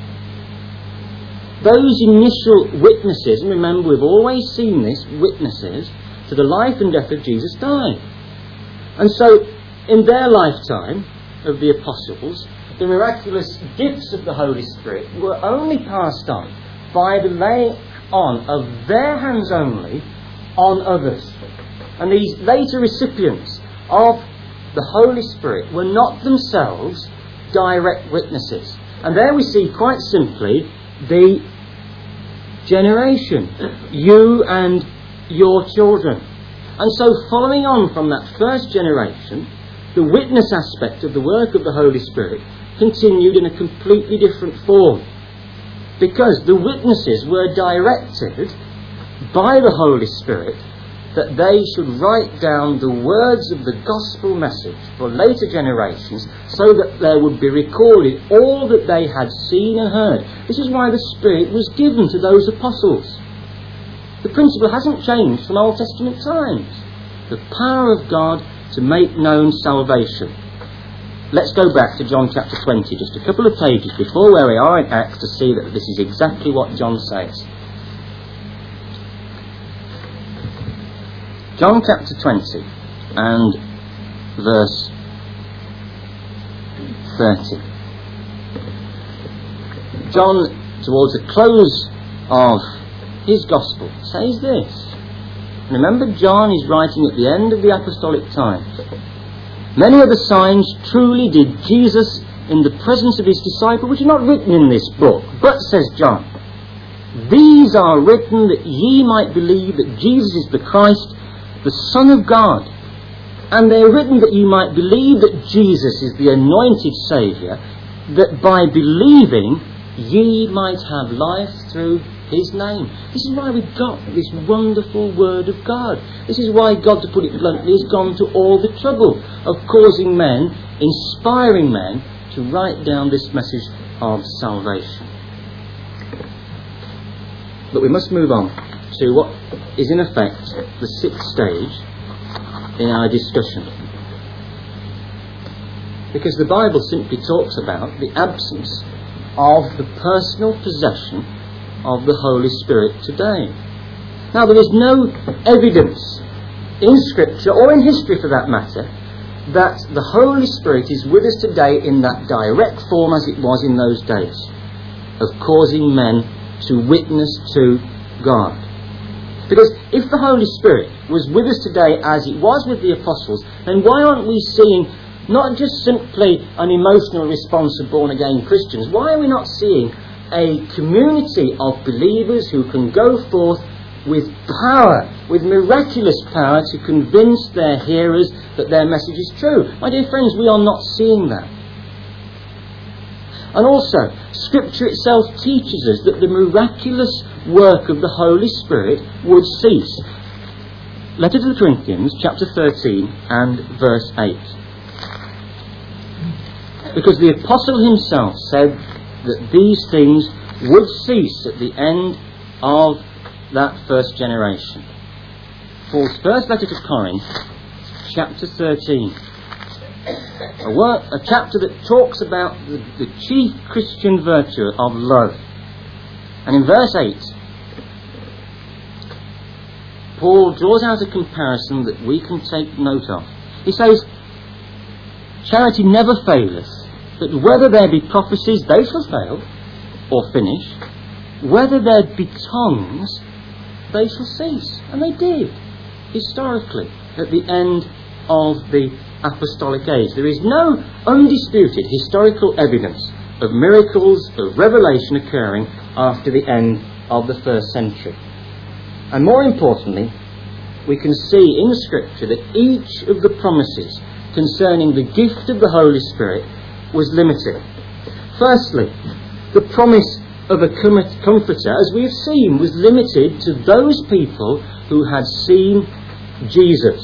Those initial witnesses, and remember we've always seen this, witnesses to the life and death of Jesus died. And so, in their lifetime of the apostles, the miraculous gifts of the Holy Spirit were only passed on by the laying on of their hands only on others. And these later recipients of the Holy Spirit were not themselves direct witnesses. And there we see quite simply the generation, you and your children. And so following on from that first generation, the witness aspect of the work of the Holy Spirit continued in a completely different form. Because the witnesses were directed by the Holy Spirit that they should write down the words of the gospel message for later generations so that there would be recorded all that they had seen and heard. This is why the Spirit was given to those apostles. The principle hasn't changed from Old Testament times. The power of God to make known salvation. Let's go back to John chapter twenty, just a couple of pages before where we are in Acts, to see that this is exactly what John says. John chapter twenty and verse thirty. John, towards the close of his gospel, says this. Remember, John is writing at the end of the apostolic times. Many other signs truly did Jesus in the presence of his disciples, which are not written in this book. But, says John, these are written that ye might believe that Jesus is the Christ, the Son of God. And they are written that ye might believe that Jesus is the anointed Saviour, that by believing ye might have life through His name. This is why we've got this wonderful Word of God. This is why God, to put it bluntly, has gone to all the trouble of causing men, inspiring men, to write down this message of salvation. But we must move on to what is in effect the sixth stage in our discussion. Because the Bible simply talks about the absence of the personal possession of the Holy Spirit today. Now, there is no evidence in Scripture, or in history for that matter, that the Holy Spirit is with us today in that direct form as it was in those days, of causing men to witness to God. Because if the Holy Spirit was with us today as it was with the apostles, then why aren't we seeing not just simply an emotional response of born-again Christians? Why are we not seeing a community of believers who can go forth with power, with miraculous power, to convince their hearers that their message is true? My dear friends, we are not seeing that. And also, Scripture itself teaches us that the miraculous work of the Holy Spirit would cease. Letter to the Corinthians, chapter thirteen and verse eight. Because the apostle himself said that these things would cease at the end of that first generation. Paul's first letter to Corinth, chapter thirteen. A, work, a chapter that talks about the, the chief Christian virtue of love. And in verse eight, Paul draws out a comparison that we can take note of. He says, "Charity never faileth, but whether there be prophecies, they shall fail, or finish. Whether there be tongues, they shall cease." And they did, historically, at the end of the apostolic age. There is no undisputed historical evidence of miracles, of revelation occurring after the end of the first century. And more importantly, we can see in Scripture that each of the promises concerning the gift of the Holy Spirit was limited. Firstly, the promise of a comforter, as we have seen, was limited to those people who had seen Jesus.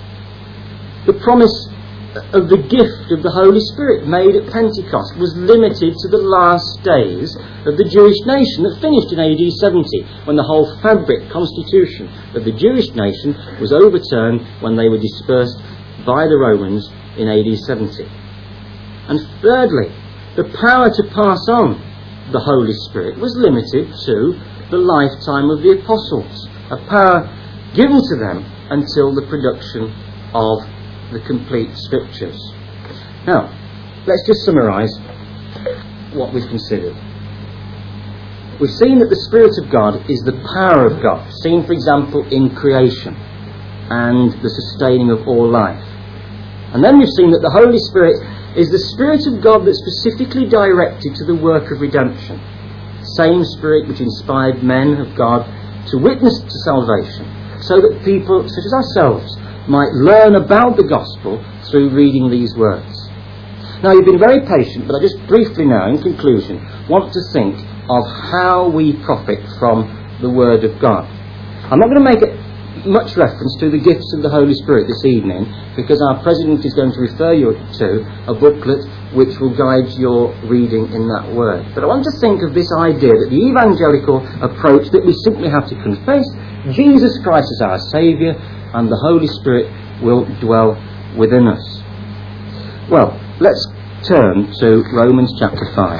The promise of the gift of the Holy Spirit made at Pentecost was limited to the last days of the Jewish nation that finished in A D seventy, when the whole fabric, constitution of the Jewish nation was overturned when they were dispersed by the Romans in A D seventy. And thirdly, the power to pass on the Holy Spirit was limited to the lifetime of the apostles, a power given to them until the production of the complete Scriptures. Now, let's just summarise what we've considered. We've seen that the Spirit of God is the power of God, seen, for example, in creation and the sustaining of all life. And then we've seen that the Holy Spirit is the Spirit of God that's specifically directed to the work of redemption. Same Spirit which inspired men of God to witness to salvation, so that people such as ourselves might learn about the gospel through reading these words. Now, you've been very patient, but I just briefly now, in conclusion, want to think of how we profit from the Word of God. I'm not going to make it much reference to the gifts of the Holy Spirit this evening, because our President is going to refer you to a booklet which will guide your reading in that word. But I want to think of this idea that the evangelical approach, that we simply have to confess Jesus Christ as our Saviour, and the Holy Spirit will dwell within us. Well, let's turn to Romans chapter five.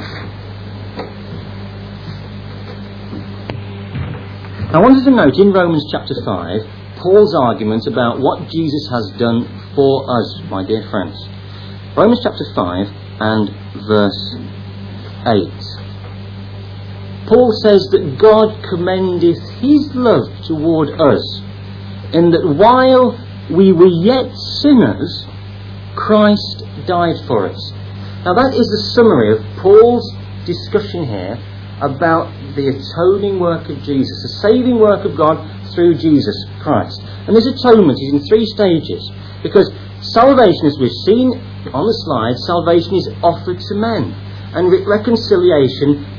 I wanted to note in Romans chapter five Paul's argument about what Jesus has done for us, my dear friends. Romans chapter five and verse eight. Paul says that God commendeth his love toward us, in that while we were yet sinners, Christ died for us. Now that is the summary of Paul's discussion here about the atoning work of Jesus, the saving work of God through Jesus Christ. And this atonement is in three stages, because salvation, as we've seen on the slide, salvation is offered to men, and re- reconciliation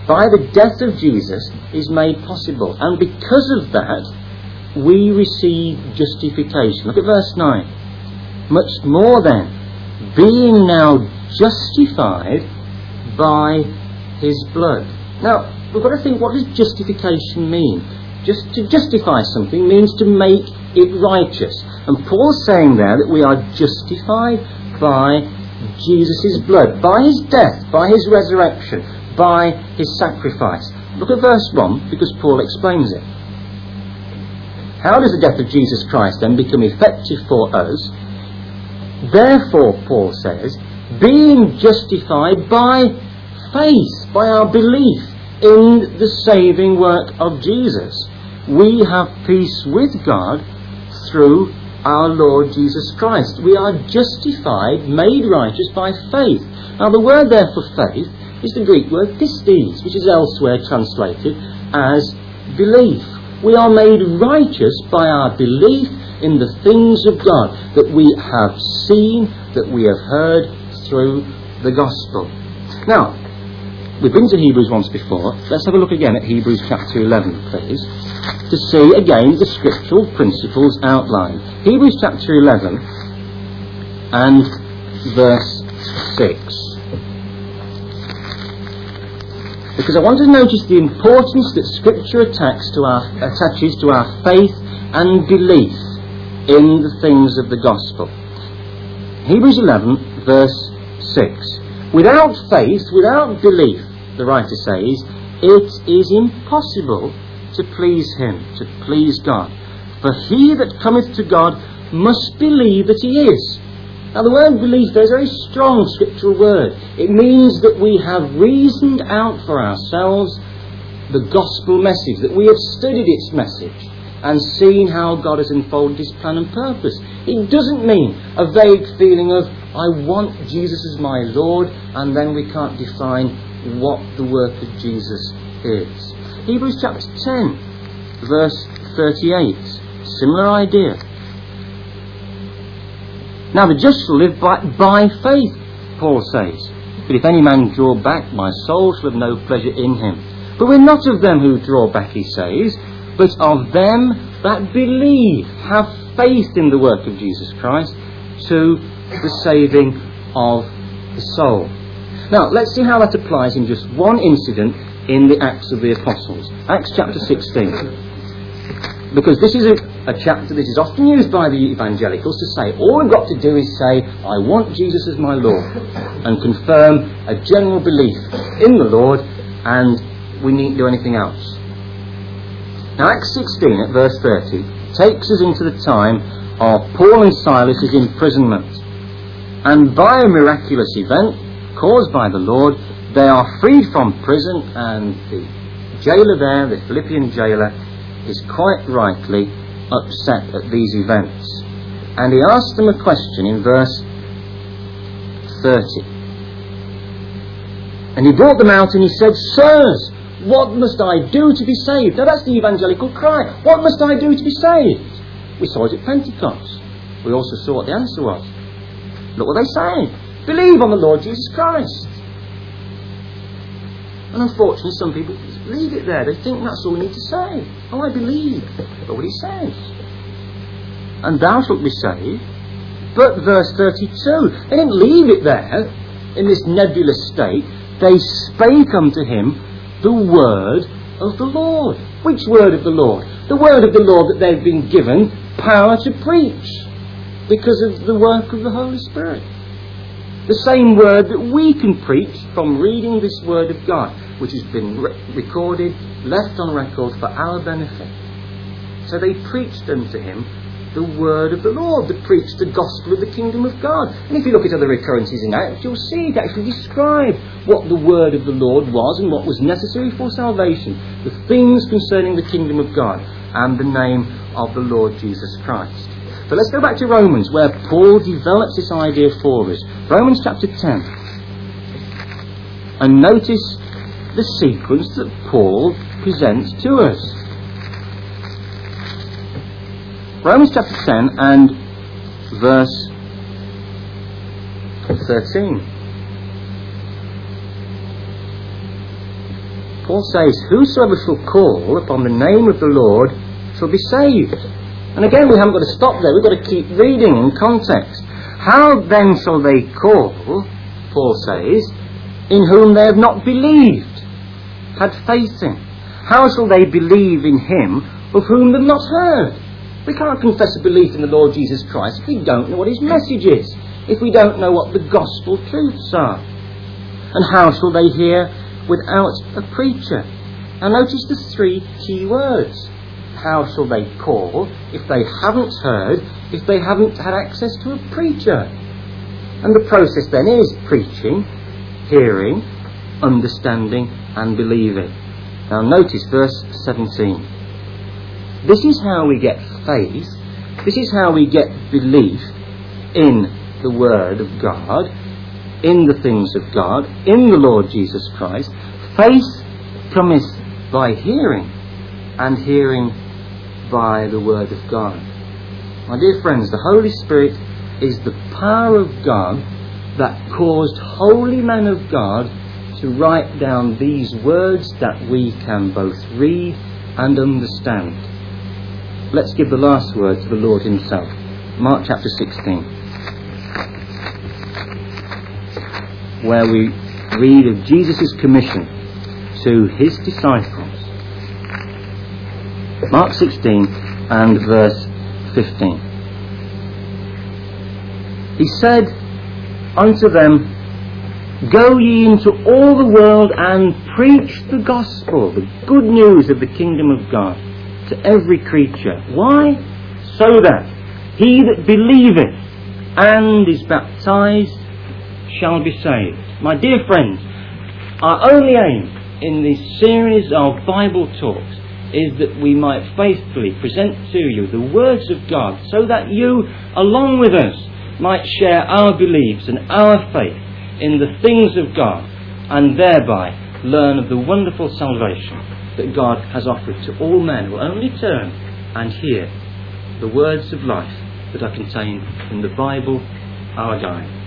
by the death of Jesus is made possible. And because of that, we receive justification. Look at verse nine. Much more then, being now justified by his blood. Now, we've got to think, what does justification mean? Just to justify something means to make it righteous. And Paul's saying there that we are justified by Jesus' blood, by his death, by his resurrection, by his sacrifice. Look at verse one, because Paul explains it. How does the death of Jesus Christ then become effective for us? Therefore, Paul says, being justified by faith, by our belief in the saving work of Jesus, we have peace with God through our Lord Jesus Christ. We are justified, made righteous by faith. Now the word there for faith is the Greek word pistis, which is elsewhere translated as belief. We are made righteous by our belief in the things of God that we have seen, that we have heard through the gospel. Now, we've been to Hebrews once before. Let's have a look again at Hebrews chapter eleven, please, to see again the scriptural principles outlined. Hebrews chapter eleven and verse six. Because I want to notice the importance that Scripture attacks to our, attaches to our faith and belief in the things of the gospel. Hebrews eleven, verse six. Without faith, without belief, the writer says, it is impossible to please him, to please God. For he that cometh to God must believe that he is. Now the word belief there is a very strong scriptural word. It means that we have reasoned out for ourselves the gospel message, that we have studied its message and seen how God has unfolded his plan and purpose. It doesn't mean a vague feeling of, I want Jesus as my Lord, and then we can't define what the work of Jesus is. Hebrews chapter ten, verse thirty-eight. Similar idea. Now the just shall live by, by faith, Paul says. But if any man draw back, my soul shall have no pleasure in him. But we're not of them who draw back, he says, but of them that believe, have faith in the work of Jesus Christ, to the saving of the soul. Now, let's see how that applies in just one incident in the Acts of the Apostles. Acts chapter sixteen. Because this is a, a chapter that is often used by the evangelicals to say, all we've got to do is say, I want Jesus as my Lord, and confirm a general belief in the Lord, and we needn't do anything else. Now, Acts sixteen at verse thirty takes us into the time of Paul and Silas' imprisonment. And by a miraculous event caused by the Lord, they are freed from prison, and the jailer there, the Philippian jailer, is quite rightly upset at these events. And he asks them a question in verse thirty. And he brought them out and he said, Sirs, what must I do to be saved? Now that's the evangelical cry. What must I do to be saved? We saw it at Pentecost. We also saw what the answer was. Look what they say. Believe on the Lord Jesus Christ. And unfortunately some people leave it there. They think that's all we need to say. Oh, I believe. But what he says. And thou shalt be saved. But verse thirty-two, they didn't leave it there in this nebulous state. They spake unto him the word of the Lord. Which word of the Lord? The word of the Lord that they've been given power to preach because of the work of the Holy Spirit. The same word that we can preach from reading this word of God, which has been re- recorded, left on record for our benefit. So they preached unto him the word of the Lord, that preached the gospel of the kingdom of God. And if you look at other occurrences in Acts, you'll see it actually described what the word of the Lord was and what was necessary for salvation, the things concerning the kingdom of God and the name of the Lord Jesus Christ. So let's go back to Romans, where Paul develops this idea for us. Romans chapter ten. And notice the sequence that Paul presents to us. Romans chapter ten and verse thirteen. Paul says, whosoever shall call upon the name of the Lord shall be saved. And again, we haven't got to stop there. We've got to keep reading in context. How then shall they call, Paul says, in whom they have not believed, had faith in? How shall they believe in him of whom they've not heard? We can't confess a belief in the Lord Jesus Christ if we don't know what his message is, if we don't know what the gospel truths are. And how shall they hear without a preacher? Now notice the three key words. How shall they call if they haven't heard, if they haven't had access to a preacher? And the process then is preaching, hearing, understanding and believing. Now notice verse seventeen. This is how we get faith, this is how we get belief in the Word of God, in the things of God, in the Lord Jesus Christ. Faith cometh by hearing, and hearing by the Word of God. My dear friends, the Holy Spirit is the power of God that caused holy men of God to write down these words that we can both read and understand. Let's give the last word to the Lord himself. Mark chapter sixteen, where we read of Jesus' commission to his disciples. Mark sixteen and verse fifteen. He said unto them, Go ye into all the world and preach the gospel, the good news of the kingdom of God, to every creature. Why? So that he that believeth and is baptized shall be saved. My dear friends, our only aim in this series of Bible talks is that we might faithfully present to you the words of God, so that you, along with us, might share our beliefs and our faith in the things of God, and thereby learn of the wonderful salvation that God has offered to all men who only turn and hear the words of life that are contained in the Bible, our guide.